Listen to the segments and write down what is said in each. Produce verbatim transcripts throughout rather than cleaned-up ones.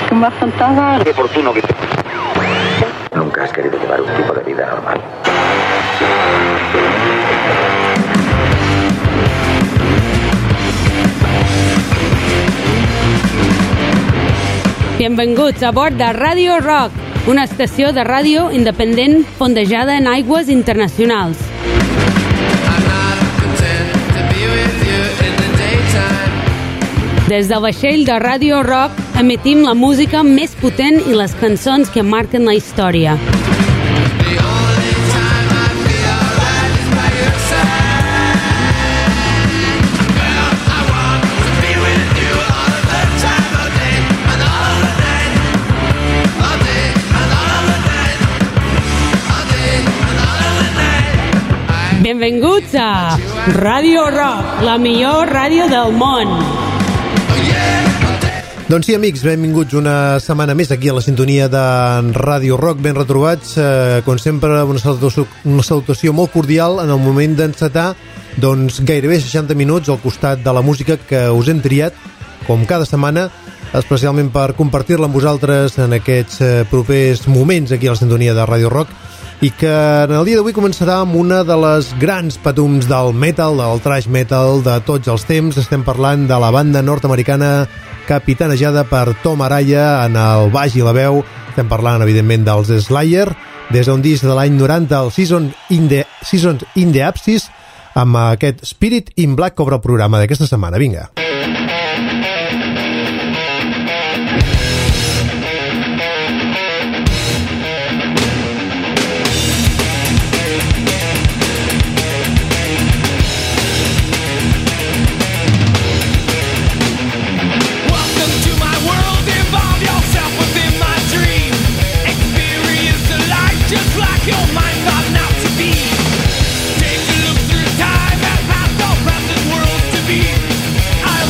Qué oportuno que... Nunca has querido llevar un tipo de vida normal. Benvinguts a bord de Radio Rock, una estació de ràdio independent fondejada en aigües internacionals. Des del vaixell de Radio Rock emetim la música més potent i les cançons que marquen la història. Benvinguts a Radio Rock, la millor ràdio del món. Doncs sí, amics, benvinguts una setmana més aquí a la sintonia de Radio Rock, ben retrobats, eh, com sempre una salutació, una salutació molt cordial en el moment d'encetar doncs gairebé seixanta minuts al costat de la música que us hem triat, com cada setmana, especialment per compartir-la amb vosaltres en aquests eh, propers moments aquí a la sintonia de Radio Rock, i que en el dia d'avui començarà amb una de les grans patums del metal, del thrash metal de tots els temps. Estem parlant de la banda nord-americana capitanejada per Tom Araya en el baix i la veu. Estem parlant, evidentment, dels Slayer, des d'un disc de l'any noranta, el Season in the, Seasons in the Apsis, amb aquest Spirit in Black que obre el programa d'aquesta setmana. Vinga. I'll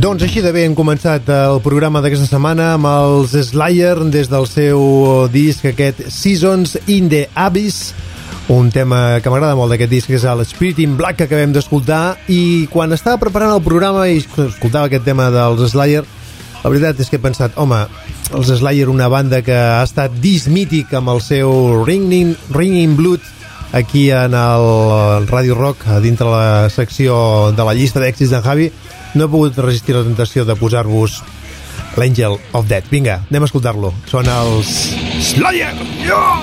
Doncs així de bé hem començat el programa d'aquesta setmana amb els Slayer des del seu disc aquest Seasons in the Abyss, un tema que m'agrada molt d'aquest disc, que és el Spirit in Black, que acabem d'escoltar. I quan estava preparant el programa i escoltava aquest tema dels Slayer, la veritat és que he pensat, home, els Slayer, una banda que ha estat disc mític amb el seu Ringing, Ringing Blood aquí en el Radio Rock, dintre la secció de la llista d'èxits d'en Javi, no he pogut resistir la tentació de posar-vos l'Angel of Death. Vinga, anem a escoltar-lo. Són els Slayer! Yeah!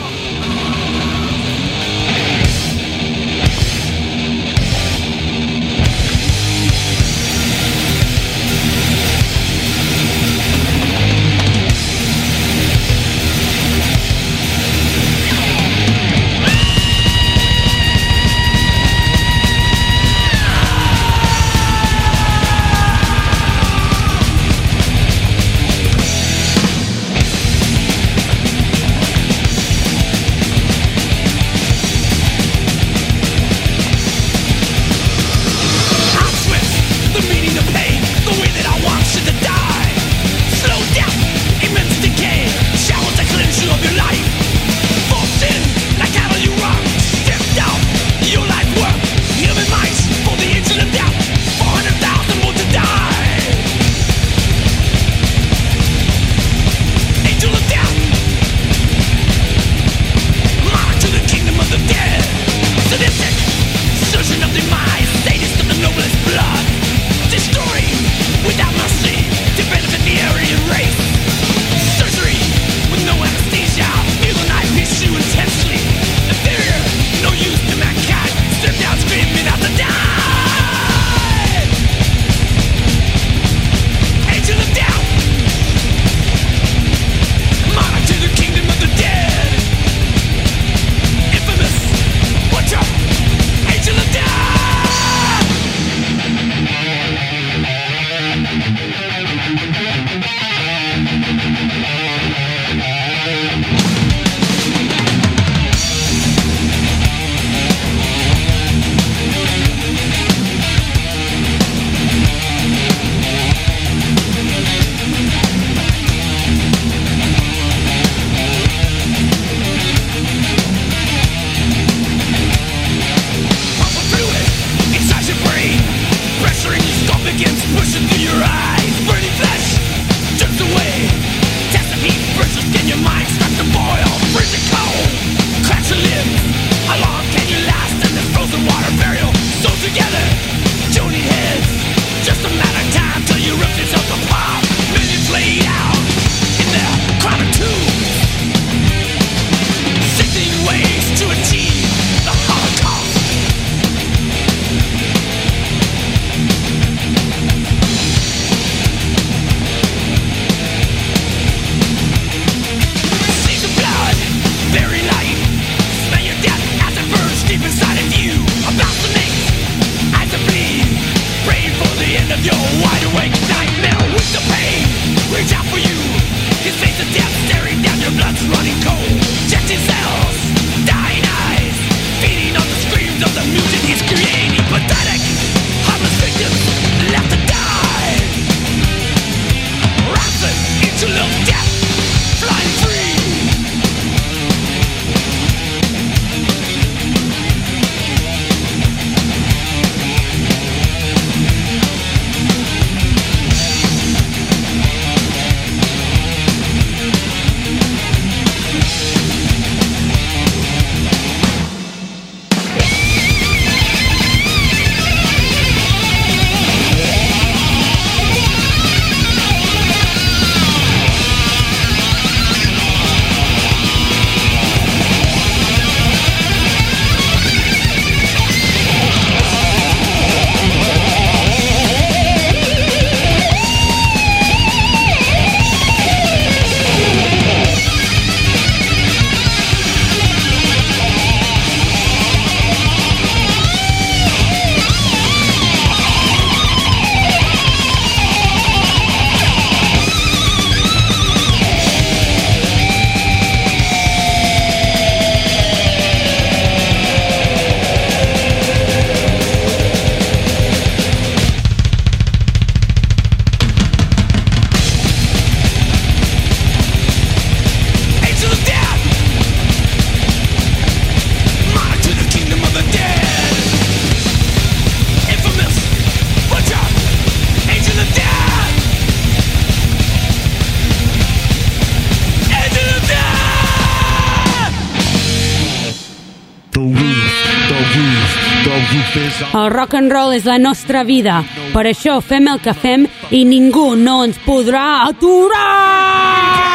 El rock and roll és la nostra vida. Per això fem el que fem i ningú no ens podrà aturar!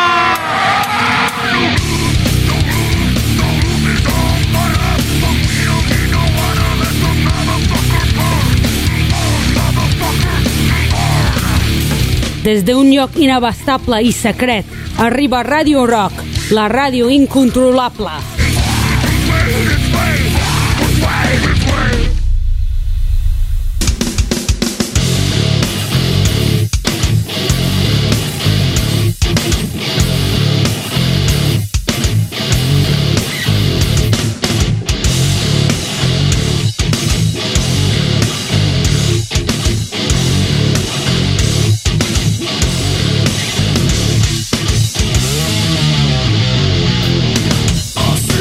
Des d'un lloc inabastable i secret, arriba Radio Rock, la ràdio incontrolable. I'll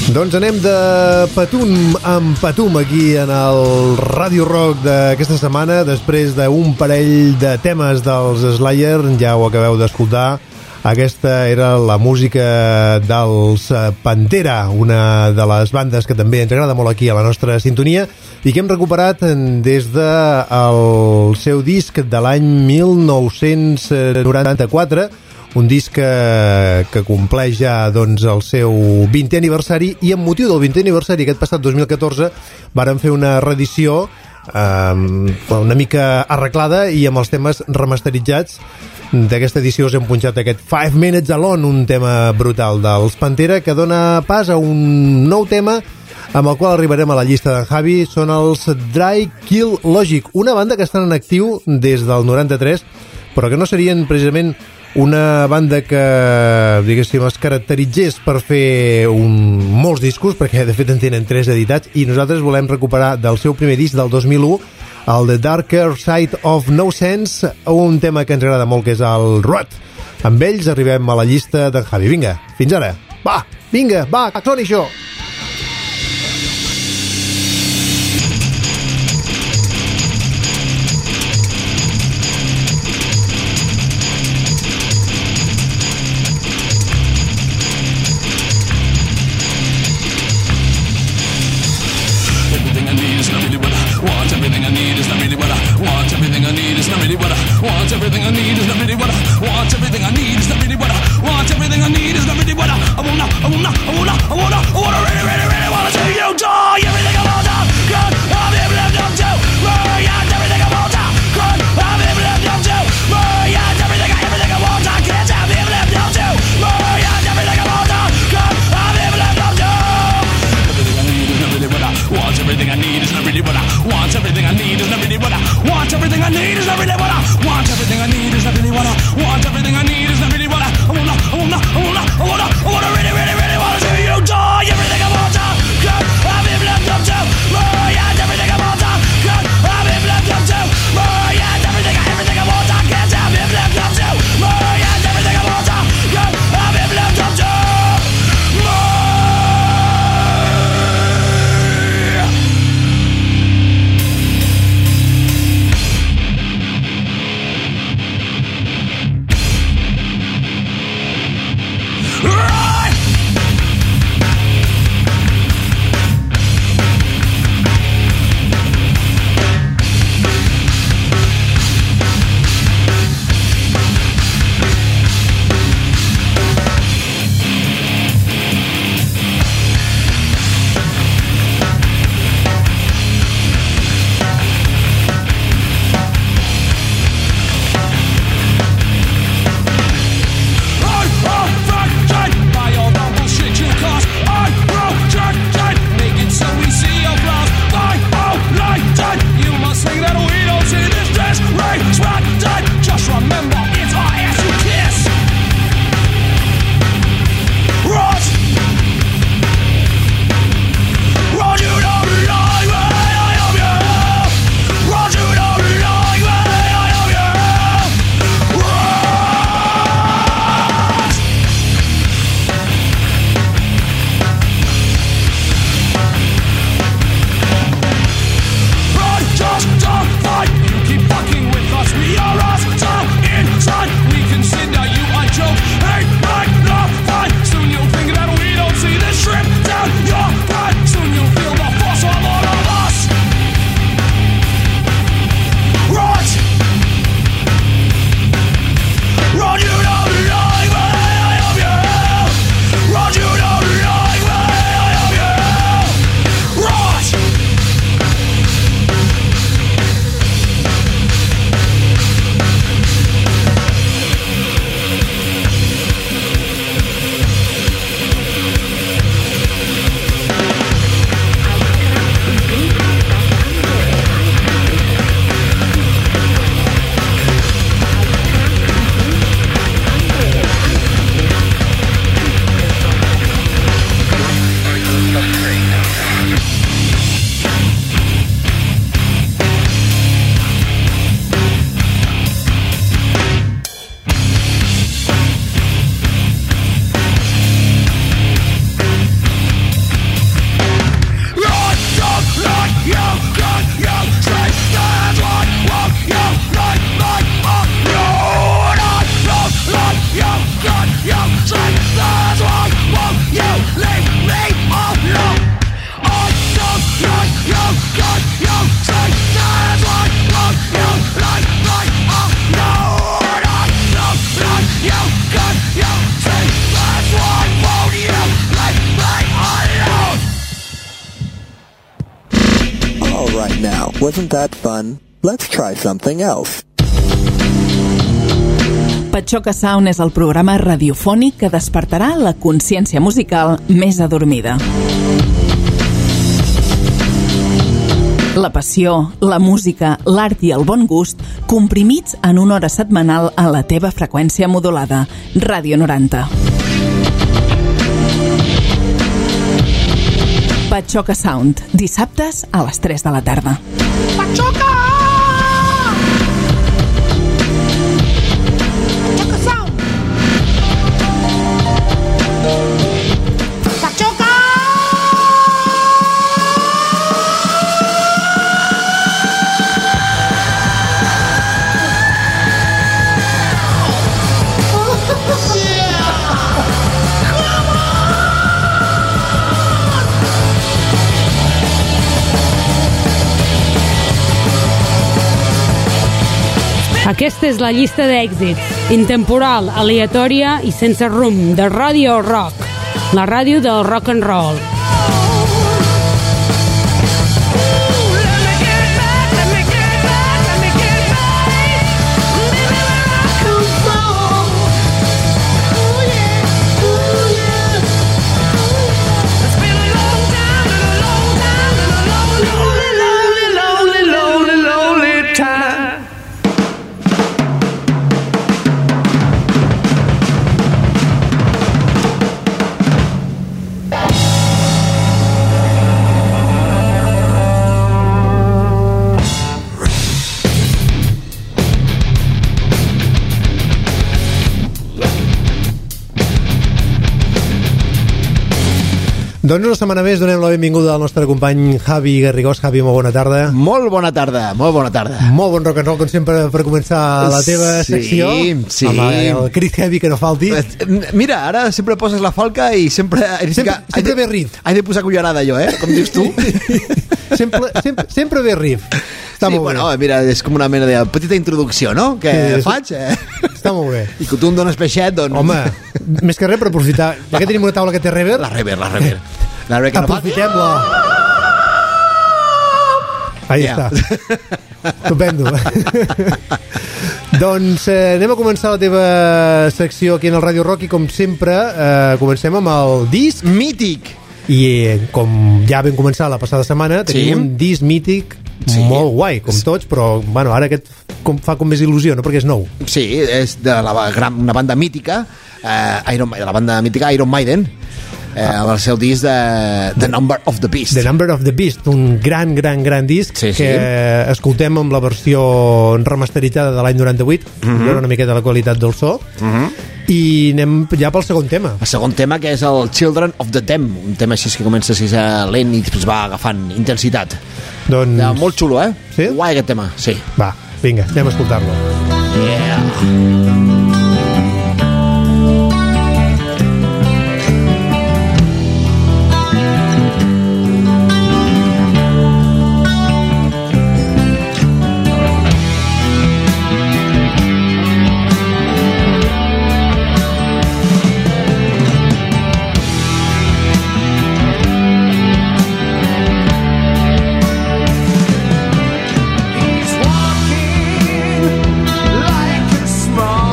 Doncs anem de patum en patum aquí en el Radio Rock d'aquesta setmana, després d'un parell de temes dels Slayer, ja ho acabeu d'escoltar. Aquesta era la música dels Pantera, una de les bandes que també ens agrada molt aquí a la nostra sintonia i que hem recuperat des del seu disc de l'any mil nou-cents noranta-quatre, un disc que, que compleix ja doncs, el seu vintè aniversari, i amb motiu del vintè aniversari aquest passat dos mil catorze varen fer una reedició eh, una mica arreglada i amb els temes remasteritzats. D'aquesta edició us hem punxat aquest Five Minutes Alone, un tema brutal dels Pantera que dona pas a un nou tema amb el qual arribarem a la llista d'en Javi. Són els Dry Kill Logic, una banda que estan en actiu des del noranta-tres, però que no serien precisament una banda que, diguéssim, es caracteritzés per fer un, molts discos, perquè de fet en tenen tres editats, i nosaltres volem recuperar del seu primer disc del dos mil u el The Darker Side of No Sense, un tema que ens agrada molt, que és el Rot. Amb ells arribem a la llista d'en Javi. Vinga, fins ara. Va, vinga, va, que soni això. Want everything I need is not really what I want. Everything I need is not really what I want. Everything I need is not really what I I wanna, I wanna, I wanna, I wanna, I wanna. Right now. Wasn't that fun? Let's try something else. Patxoca Sound és el programa radiofònic que despertarà la consciència musical més adormida. La passió, la música, l'art i el bon gust comprimits en una hora setmanal a la teva freqüència modulada. Ràdio noranta. Patxoca Sound, dissabtes a les tres de la tarda. Patxoca! Patxoca Sound! Patxoca! Aquesta és la llista d'èxits, intemporal, aleatòria i sense rumb, de Radio Rock, la ràdio del rock and roll. Doncs una setmana més donem la benvinguda al nostre company Javi Garrigós. Javi, molt bona tarda. Molt bona tarda, molt bona tarda. Molt bon rock and roll, com sempre, per començar la teva sí, secció. Sí, amb el crit heavy que no falti. Mira, ara sempre poses la falca i sempre... Sempre, que, sempre ve riff. He de posar cullerada jo, eh? Com dius tu. sempre, sempre, sempre ve riff. Està sí, molt bueno, bé. Mira, és com una mena de petita introducció, no? Que sí, faig, eh? Està molt bé. I que tu em dones peixet, doncs... Home, més que res per aprofitar. Ja que tenim una taula que té reverb... La reverb, la reverb. La reverb que no aprofitem-la. Ahí yeah. està. Estupendo. Doncs eh, anem a començar la teva secció aquí en el Radio Rock i com sempre eh, comencem amb el disc mític. I eh, com ja vam començar la passada setmana tenim sí. un disc mític sí. molt guai, com tots, però bueno, ara aquest com, fa com més il·lusió, no? Perquè és nou. Sí, és de la, gran, una banda mítica, eh, Iron, de la banda mítica Iron Maiden, eh, amb el seu disc de The Number of the Beast. The Number of the Beast, un gran, gran, gran disc sí, sí. que escoltem amb la versió remasteritzada de l'any noranta-vuit, mm-hmm. veure una miqueta la qualitat del so, mm-hmm. i anem ja pel segon tema. El segon tema, que és el Children of the Dam, un tema així que comença així lent i després va agafant intensitat. Doncs... Ja, molt xulo, eh? Sí? Guai aquest tema, sí. Va, vinga, anem a escoltar-lo. Yeah. Small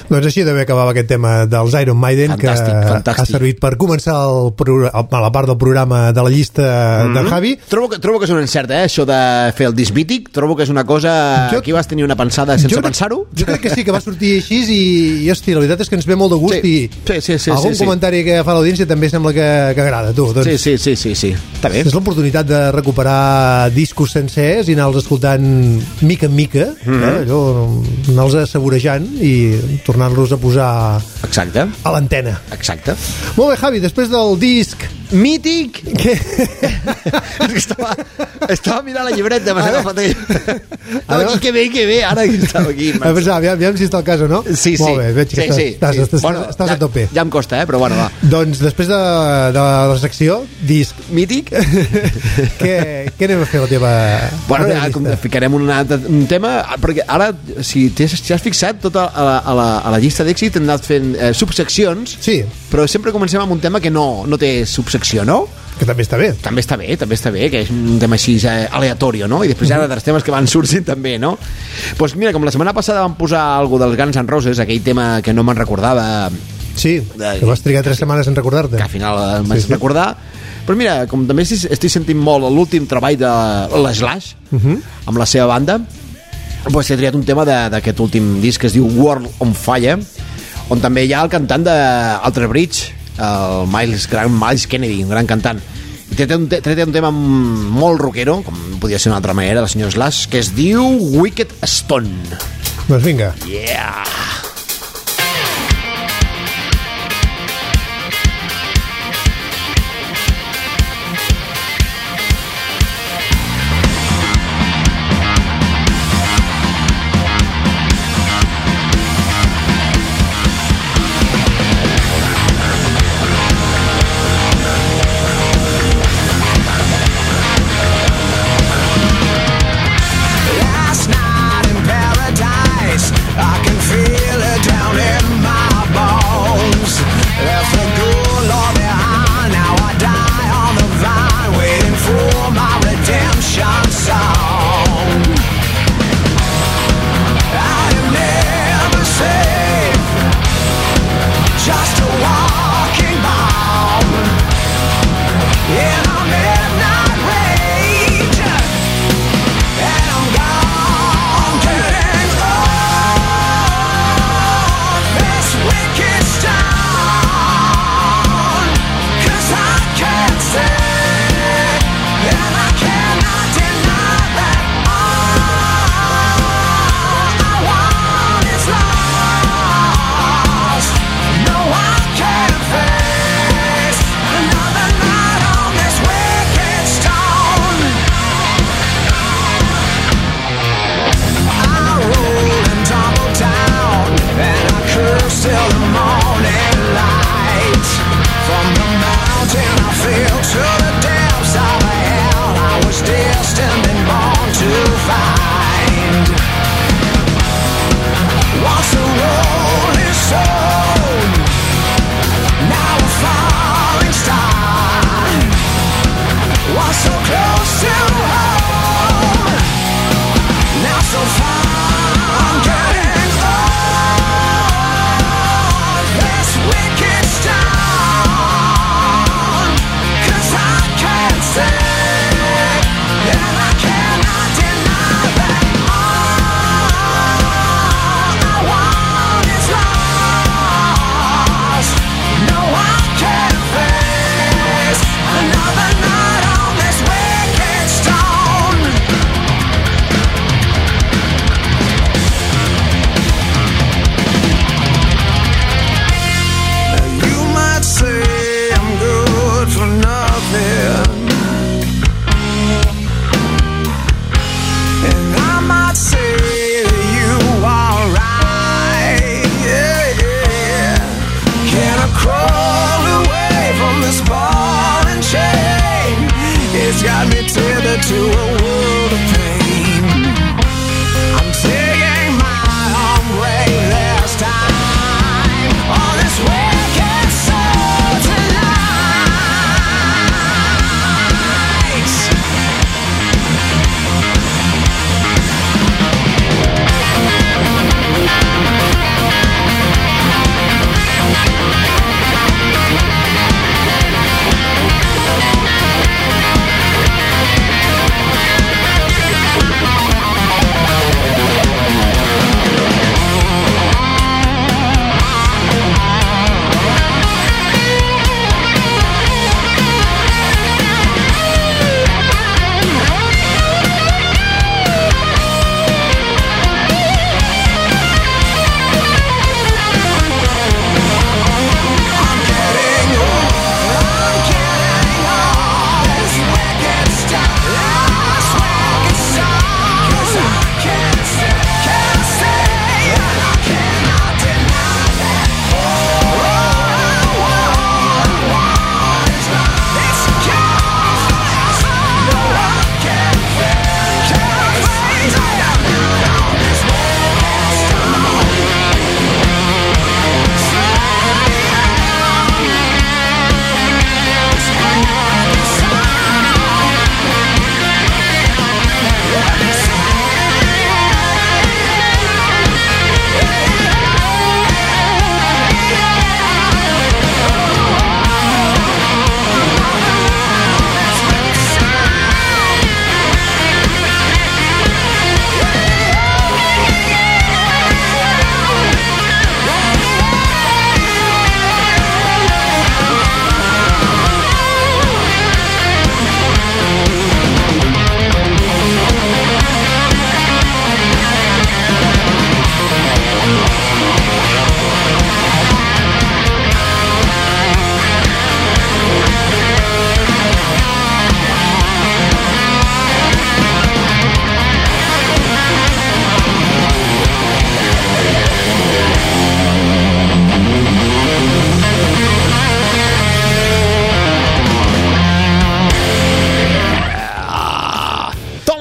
Doncs així d'haver acabat aquest tema dels Iron Maiden, Fantàstic, que fantàstic. ha servit per començar el pro- el- la part del programa de la llista mm-hmm. del Javi. Trobo que, trobo que és un encert, eh, això de fer el disc mític. Trobo que és una cosa... Jo- Aquí vas tenir una pensada sense Jo crec- pensar-ho. Jo crec que sí, que va sortir així i, i hosti, la veritat és que ens ve molt de gust Sí. i Sí, sí, sí, algun sí, sí. comentari que fa l'audiència també sembla que, que agrada, tu. Doncs Sí, sí, sí, sí, sí. Està bé. és l'oportunitat de recuperar discos sencers i anar-los escoltant mica en mica, mm-hmm. eh? Allò, anar-los assaborejant i tornar-los a posar Exacte. a l'antena. Exacte. Molt bé, Javi, després del disc... Mític. Què? És que estava, estava mirant la llibreta, m'has agafat aquell... No, Ara- aquí, que bé, que bé, ara que estava aquí. A pensar, aviam, aviam si està el cas o no. Sí, sí. Molt bé, veig que sí, estàs, sí, estàs, sí. estàs, Bueno, estàs ja, a tope. Ja em costa, eh? Però bueno, va. Doncs després de, de la secció, disc, Mític. què, què anem a fer a la teva, Bueno, la teva ja com llista? ficarem un, altre- un tema, perquè ara, si t'has si has fixat, tota a la, a la, a la llista d'èxit hem anat fent eh, subseccions, Sí, però sempre comencem amb un tema que no, no té subsecció, no? que també està bé. També està bé, també està bé, que és un tema així eh, aleatori, no? I després hi ha altres temes que van sorgint també, no? Doncs pues mira, com la setmana passada vam posar algo dels Guns N' Roses, aquell tema que no me'n recordava, Sí, que vas trigar tres setmanes en recordar-te. que al final eh, m'haig Sí, sí. de recordar. Però mira, com també estic, estic sentint molt l'últim treball de l'Slash, Uh -huh. amb la seva banda, doncs he triat un tema de- d'aquest últim disc que es diu World on Fire, on també hi ha el cantant d'Alter Bridge, el Miles, gran Miles Kennedy, un gran cantant. I té un, té un tema molt rockero, com podia ser d'una altra manera, del senyor Slash, que es diu Wicked Stone. Doncs vinga. Yeah! Last night in paradise, I can feel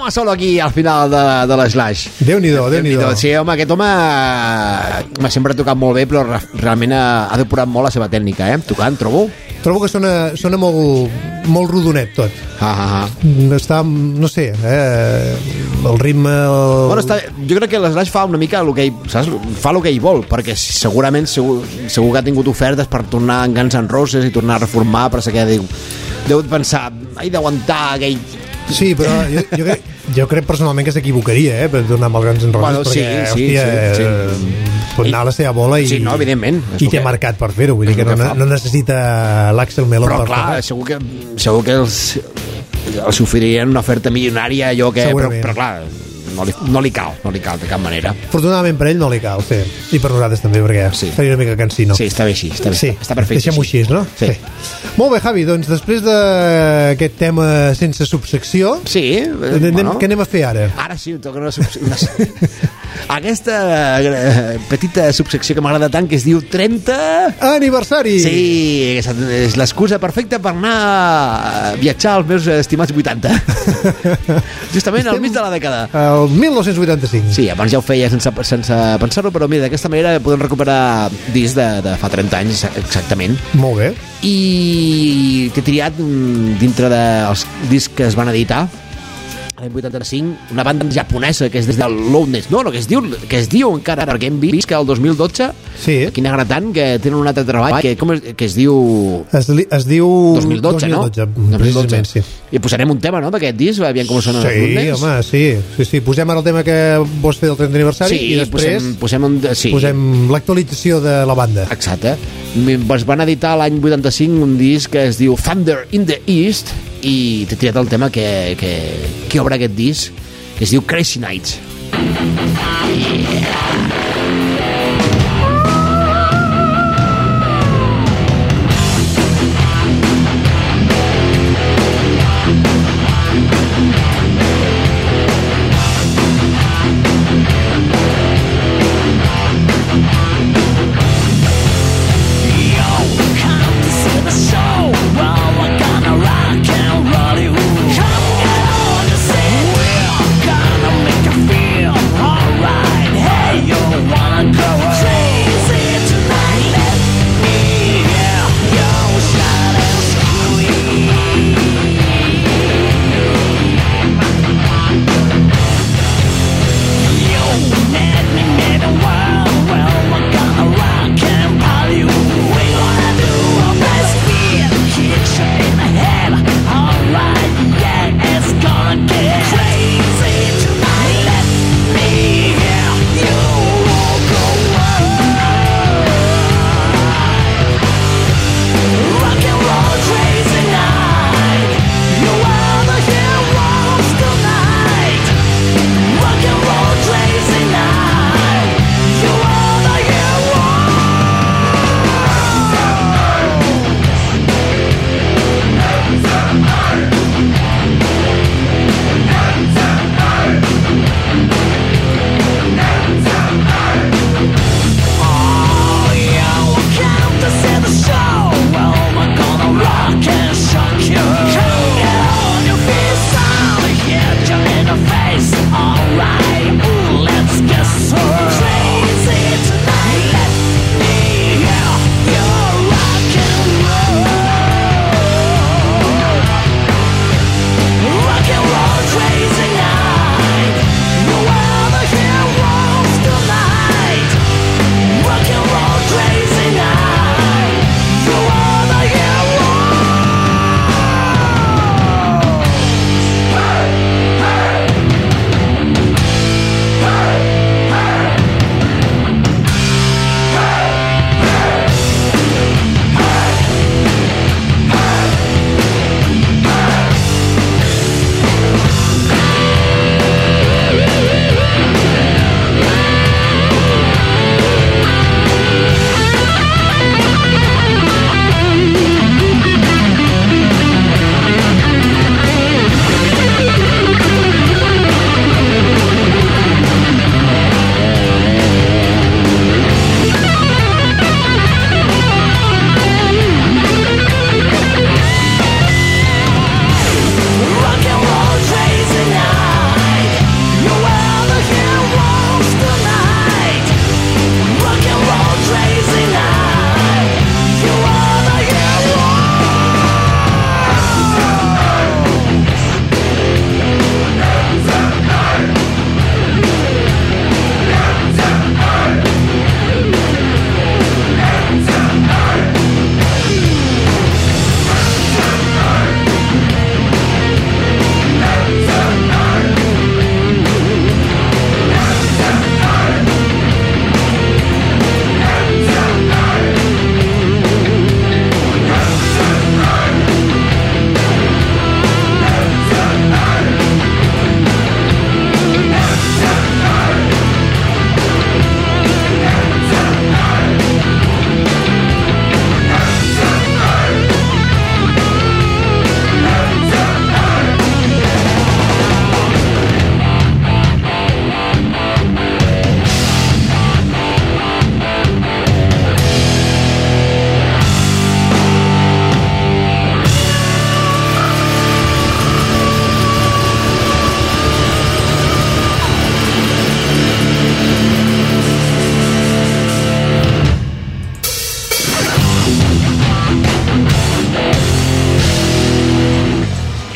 home solo aquí al final de, de l'Slash. Déu-n'hi-do, Déu-n'hi-do. Sí, home, aquest home m'ha sempre tocat molt bé, però realment ha, ha depurat molt la seva tècnica, eh? Tocant, trobo. Trobo que sona, sona molt, molt rodonet tot. Ah, ah, ah. Està, no sé, eh, el ritme... El... Bueno, està, jo crec que l'Slash fa una mica el que ell, saps? Fa el que ell vol, perquè segurament segur, segur que ha tingut ofertes per tornar en Guns N' Roses i tornar a reformar, però sé que diu, deu pensar, he d'aguantar aquell... Sí, però jo, jo, crec, jo crec personalment que s'equivocaria, eh, per tornar amb els Guns N' Roses, bueno, sí, perquè, sí, hòstia, sí, sí. Eh, pot anar a la seva bola i, sí, no, evidentment, i té marcat per fer-ho, vull dir que, que no, no necessita l'Axel Melon però per clar, fer. segur que, segur que els, els oferirien una oferta milionària, allò que, però, però clar, no li, no li cal, no li cal de cap manera. Afortunadament per ell no li cal, sí. I per nosaltres també, perquè sí. Estaria una mica cansino. Sí, està bé així, està, bé, sí. està perfecte. Deixem-ho així, no? Sí. sí. Molt bé, Javi, doncs després d'aquest tema sense subsecció, sí, eh, anem, bueno. Què anem a fer ara? Ara sí, toca una subsecció. Aquesta eh, petita subsecció que m'agrada tant, que es diu trenta... Aniversari! Sí, és l'excusa perfecta per anar a viatjar als meus estimats vuitanta. Justament Estem al mig de la dècada. El mil nou-cents vuitanta-cinc. Sí, abans ja ho feia sense, sense pensar-ho, però mira, d'aquesta manera podem recuperar discs de, de fa trenta anys exactament. Molt bé. I t'he triat dintre dels discs que es van editar l'any vuitanta-cinc, una banda japonesa que és des del Loudness, no, no, que es diu, que es diu encara, perquè hem vist que el dos mil dotze sí. aquí n'agrada tant que tenen un altre treball que, com es, que es diu es, li, es diu dos mil dotze, dos mil dotze no? dos mil dotze sí. I posarem un tema, no?, d'aquest disc, aviam com sona sí, els home, sí, sí, sí, posem ara el tema que vols fer del trenta aniversari sí, i després posem, posem, un, sí. posem l'actualització de la banda. Exacte. Es van editar l'any vuitanta-cinc un disc que es diu Thunder in the East i t'he triat el tema que, que, que obre aquest disc, que es diu Crazy Nights. Yeah. Yo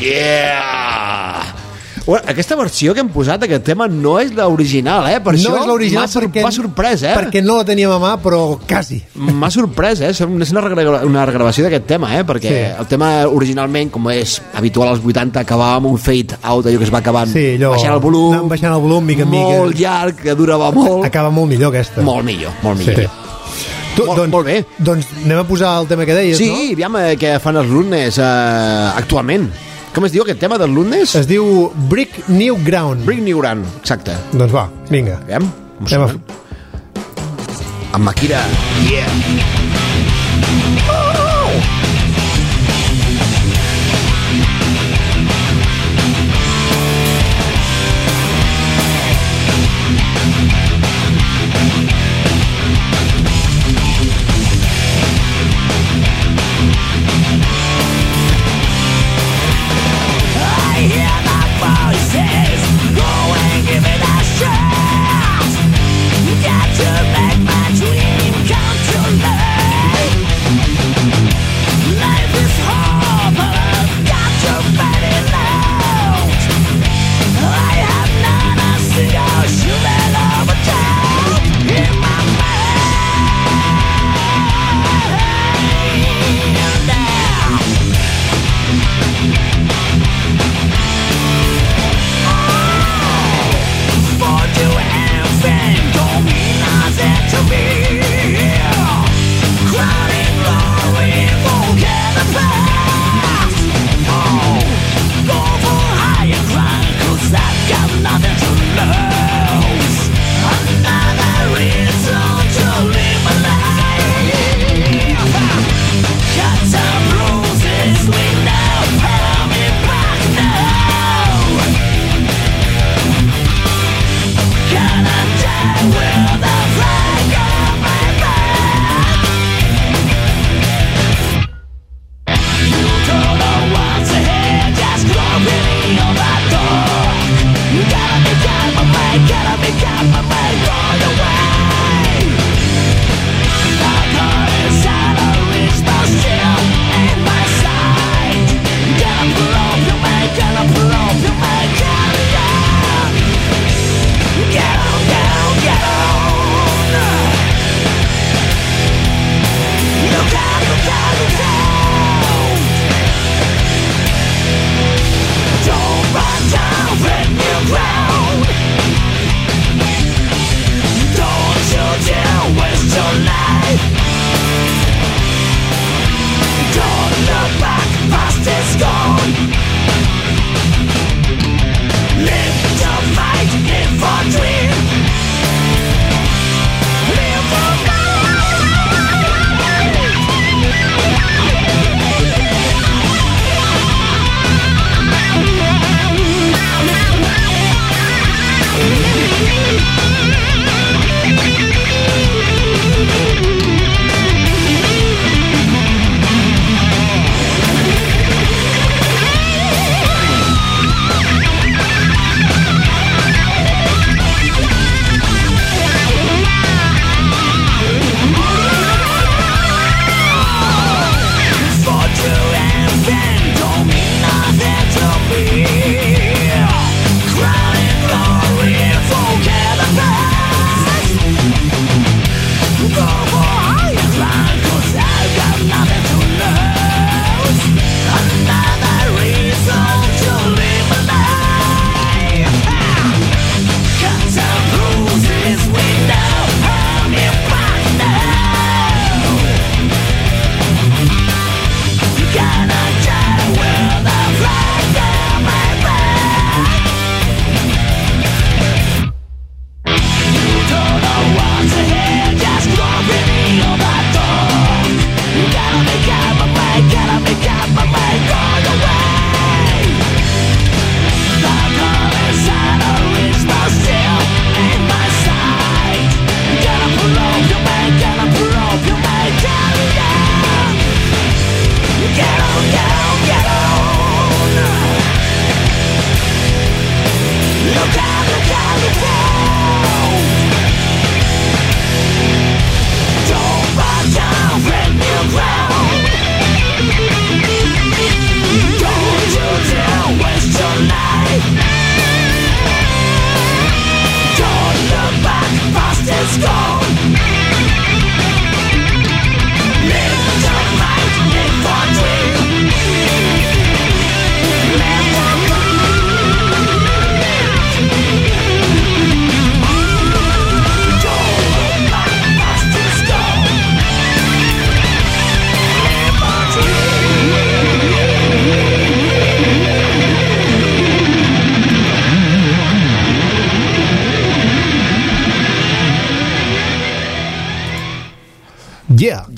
Yeah! Bueno, aquesta versió que hem posat, aquest tema, no és l'original, eh? Per no això és l'original m'ha perquè... m'ha sorprès, eh? Perquè no la teníem a mà, però quasi. M'ha sorprès, eh? És una, regra una regravació d'aquest tema, eh? Perquè sí. El tema originalment, com és habitual als vuitanta, acabava amb un fade out, allò que es va acabant, sí, allò, baixant el volum, anant baixant el volum, mica en mica. Molt llarg, que durava molt. Acaba molt millor, aquesta. Molt millor, molt millor. Sí. Tu, molt, doncs, molt bé. Doncs anem a posar el tema que deies, sí, no? Sí, aviam eh, què fan els Lunes eh, actualment. Com es diu aquest tema dels Lunes? Es diu Brick New Ground. Brick New Ground, exacte. Doncs va, vinga. Aviam, anem a... amb Akira. Yeah!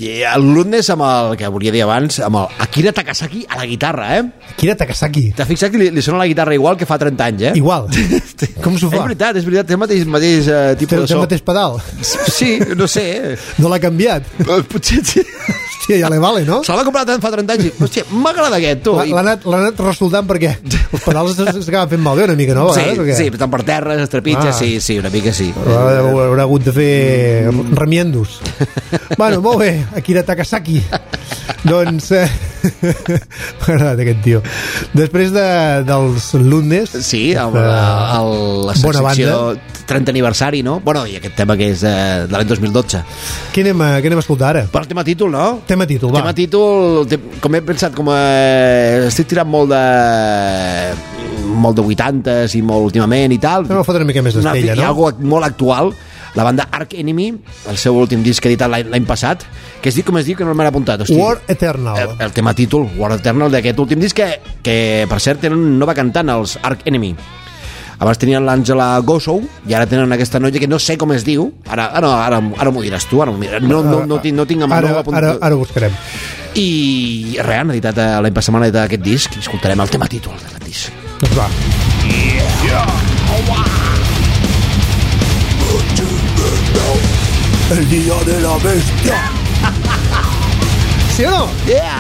I el Ludness amb el, que volia dir abans, amb el Akira Takasaki a la guitarra, eh? Akira Takasaki. T'has fixat que li, li sona la guitarra igual que fa trenta anys, eh? Igual. Com s'ho fa? És veritat, és veritat, té el mateix, mateix uh, tipus té, de so. Té el mateix pedal? Sí, no sé. No l'ha canviat? Potser sí. Hòstia, ja le vale, no? Se l'ha comprat fa trenta anys i, hòstia, m'agrada aquest, tu. L'ha anat, anat resoldant perquè els pedals s'acaben fent malbé una mica, no? Sí, Perquè... sí, estan per terra, es trepitja, ah. sí, sí, una mica sí. Haurà, haurà hagut de fer remiendos. Bueno, molt bé, Akira Takasaki. Doncs eh, m'ha agradat aquest tio. Després de, dels Ludness, sí, el, el, la secció trenta aniversari, no? Bueno, i aquest tema que és eh, de l'any dos mil dotze. Què anem, a, què anem a escoltar ara? Per el tema títol, no? Tema títol, va. Tema títol, te, com he pensat, com a, estic tirant molt de molt de vuitantes i molt últimament i tal. Anem a fotre una mica més d'estella, no? Hi ha algo molt actual. La banda Arch Enemy, el seu últim disc editat l'any passat, que es diu, com es diu, que no m'he apuntat. Hosti, War Eternal. El, el tema títol, War Eternal, d'aquest últim disc, que, que per cert tenen una nova cantant, els Arch Enemy. Abans tenien l'Àngela Gossow i ara tenen aquesta noia que no sé com es diu. Ara, ara, ara, ara m'ho diràs tu, ara m'ho diràs. No, no, no, tinc, no tinc amb ara, no ara, ara ho buscarem. I res, han editat l'any passat han editat aquest disc i escoltarem el tema títol d'aquest disc. Doncs va. Yeah. Oh, wow. El día de la bestia. ¿Sí o no? Yeah.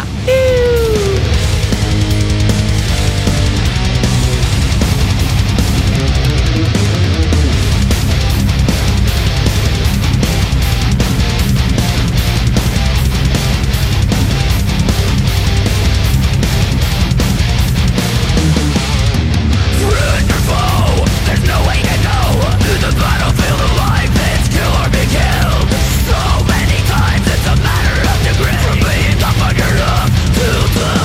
To the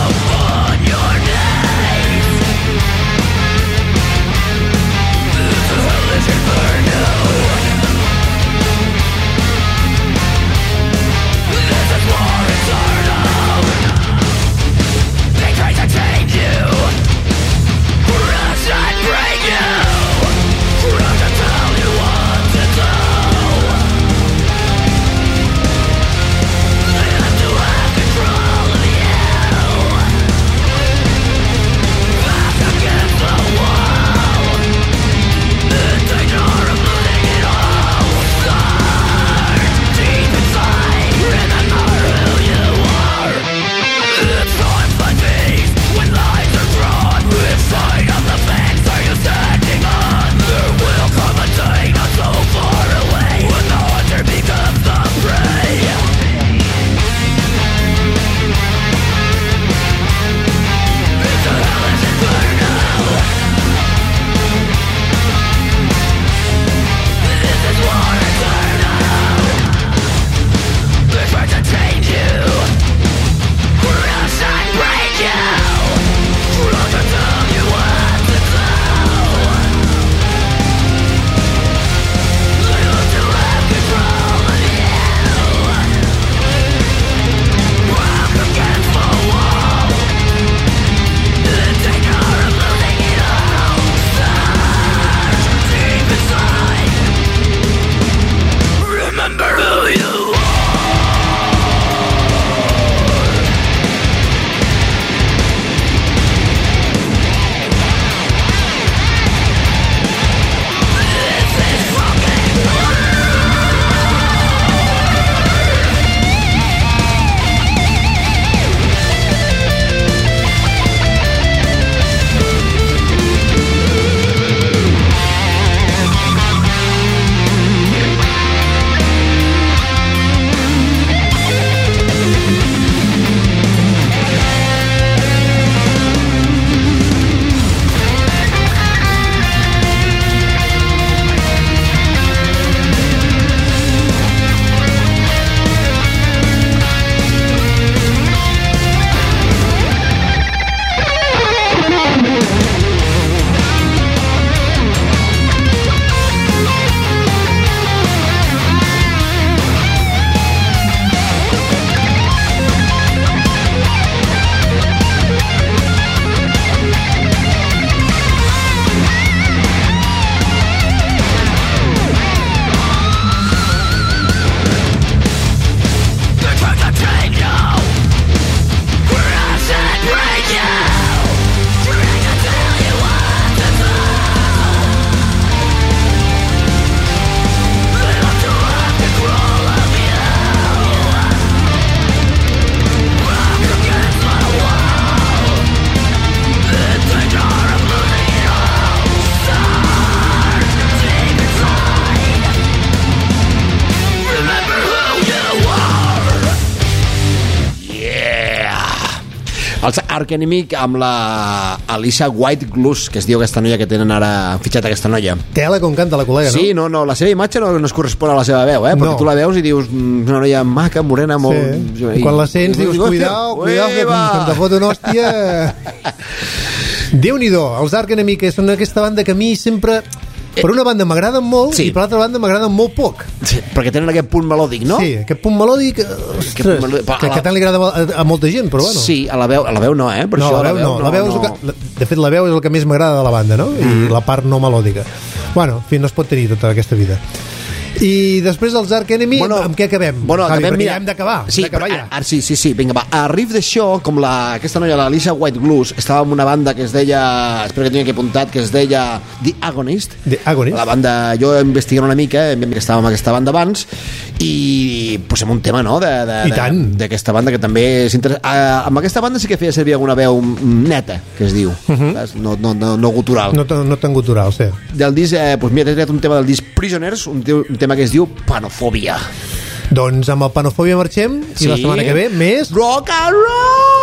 Arch Enemy amb la Alicia White Gluz, que es diu aquesta noia que tenen ara fitxat aquesta noia. Tela com canta la col·lega, no? Sí, no, no, la seva imatge no, no es correspon a la seva veu, eh? Perquè No. tu la veus i dius una noia maca, morena, molt... Sí. I quan la sents dius, cuidao, cuidao, que, que te fot una hòstia. Déu-n'hi-do, els Arch Enemy, que són aquesta banda que a mi sempre... Per una banda m'agraden molt, Sí. i per l'altra banda m'agraden molt poc. Sí, perquè tenen aquest punt melòdic, no? Sí, aquest punt melòdic, ostres, punt melòdic, que, a la- que tant li agrada a, a molta gent, però bueno. Sí, a la veu, a la veu no, eh? Per No, això, la veu no, la veu és el que, de fet la veu és el que més m'agrada de la banda, no? I la part no melòdica. Bueno, en fi, no es pot tenir tota aquesta vida. I després els Arch Enemy, Bueno, amb què acabem? Bueno, Javi, acabem, perquè mira, ja hem d'acabar. Sí, d'acabar però, ja. ara, sí, sí, sí, vinga, va. A Riff d'això, com la, aquesta noia, la Alicia White Gluz, estava en una banda que es deia, espero que tingui aquí apuntat, que es deia The Agonist. The Agonist. La banda, jo investigant una mica, que estava amb aquesta banda abans, i posem un tema, no?, de, de, I tant. de- d'aquesta banda que també és interessant. Uh, amb aquesta banda sí que feia servir alguna veu neta, que es diu, uh -huh. no, no, no, no gutural. No, tan- no tan gutural, sí. Del disc, eh, doncs mira, t'he tret un tema del disc Prisoners, un, teu- un tema que es diu Panofòbia. Doncs amb el Panofòbia marxem, i la setmana que ve més... Rock and roll!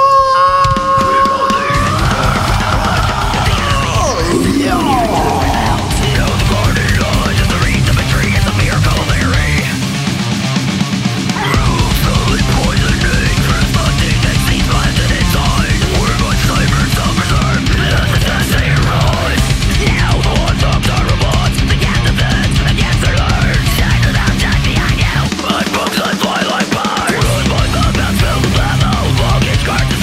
Books and fly like fire. Books and fell the level. Book is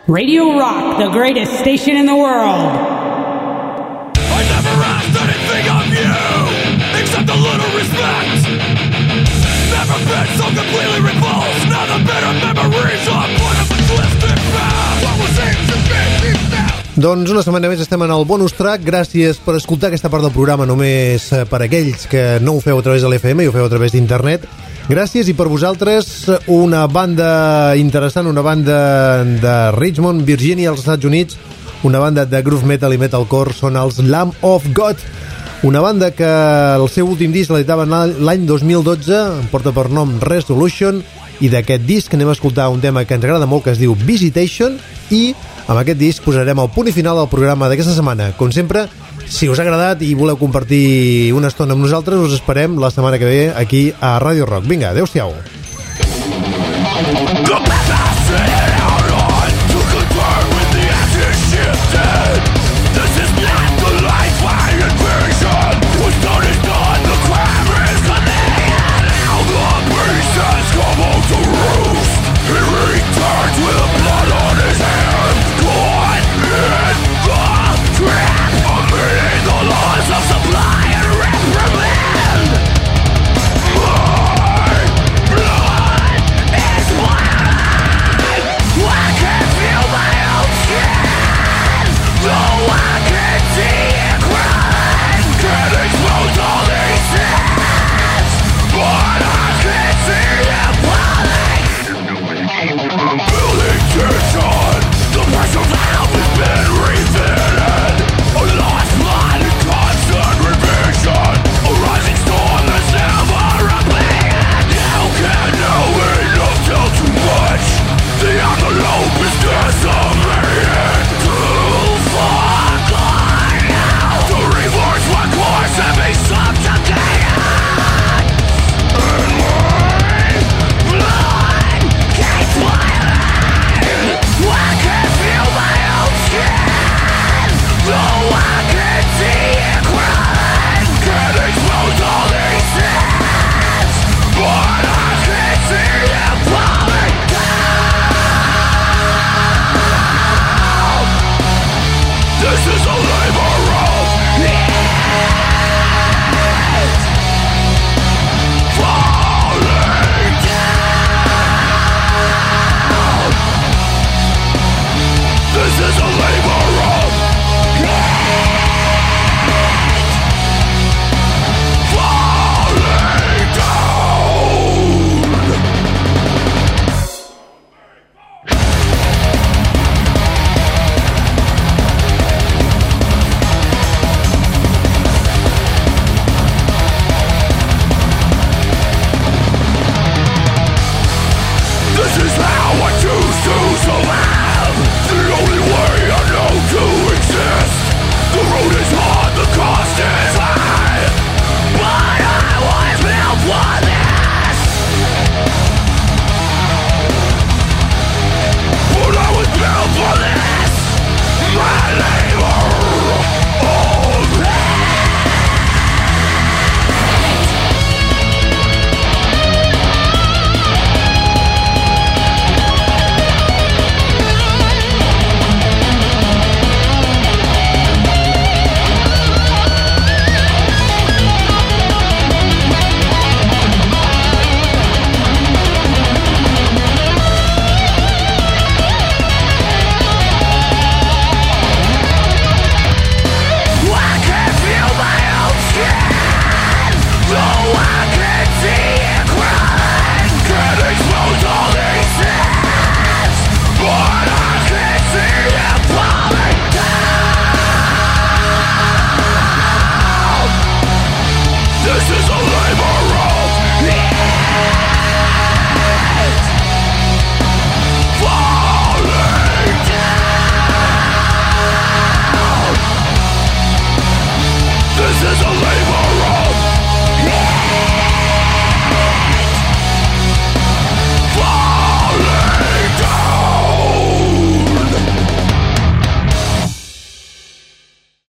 Radio Rock, the greatest station in the world. I never asked anything of you, except a little respect. Never been so completely repulsed. Now the bitter memories are part of a twisted past. What was aimed to be now. Doncs una setmana més estem en el bonus track. Gràcies per escoltar aquesta part del programa, només per aquells que no ho feu a través de l'F M i ho feu a través d'internet. Gràcies, i per vosaltres una banda interessant, una banda de Richmond, Virginia, als Estats Units, una banda de groove metal i metalcore, són els Lamb of God, una banda que el seu últim disc l'editaven l'any dos mil dotze, porta per nom Resolution, i d'aquest disc anem a escoltar un tema que ens agrada molt, que es diu Visitation, i amb aquest disc posarem el punt i final del programa d'aquesta setmana. Com sempre, si us ha agradat i voleu compartir una estona amb nosaltres, us esperem la setmana que ve aquí a Radio Rock. Vinga, adeu-siau.